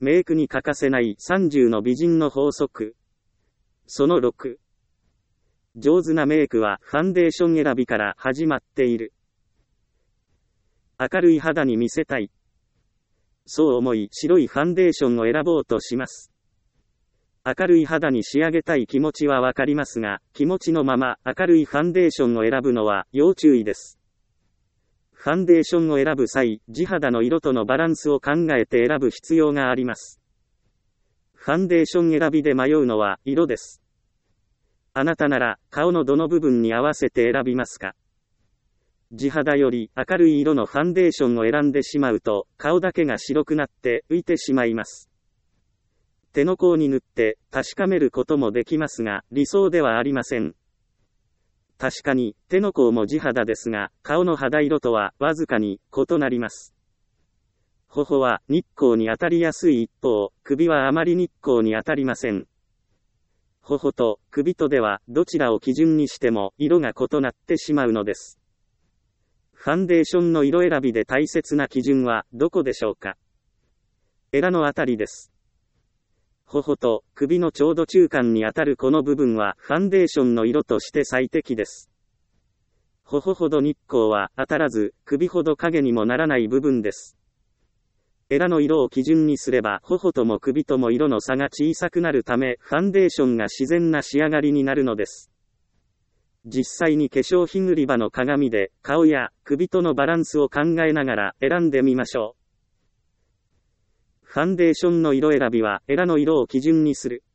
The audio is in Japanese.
メイクに欠かせない30の美人の法則。その6。上手なメイクはファンデーション選びから始まっている。明るい肌に見せたい。そう思い白いファンデーションを選ぼうとします。明るい肌に仕上げたい気持ちはわかりますが、気持ちのまま明るいファンデーションを選ぶのは要注意です。ファンデーションを選ぶ際、地肌の色とのバランスを考えて選ぶ必要があります。ファンデーション選びで迷うのは色です。あなたなら顔のどの部分に合わせて選びますか？地肌より明るい色のファンデーションを選んでしまうと、顔だけが白くなって浮いてしまいます。手の甲に塗って確かめることもできますが、理想ではありません。確かに手の甲も地肌ですが、顔の肌色とはわずかに異なります。頬は日光に当たりやすい一方、首はあまり日光に当たりません。頬と首とではどちらを基準にしても色が異なってしまうのです。ファンデーションの色選びで大切な基準はどこでしょうか？エラのあたりです。頬と首のちょうど中間にあたるこの部分はファンデーションの色として最適です。頬ほど日光は当たらず、首ほど影にもならない部分です。エラの色を基準にすれば頬とも首とも色の差が小さくなるため、ファンデーションが自然な仕上がりになるのです。実際に化粧品売り場の鏡で顔や首とのバランスを考えながら選んでみましょう。ファンデーションの色選びはエラの色を基準にする。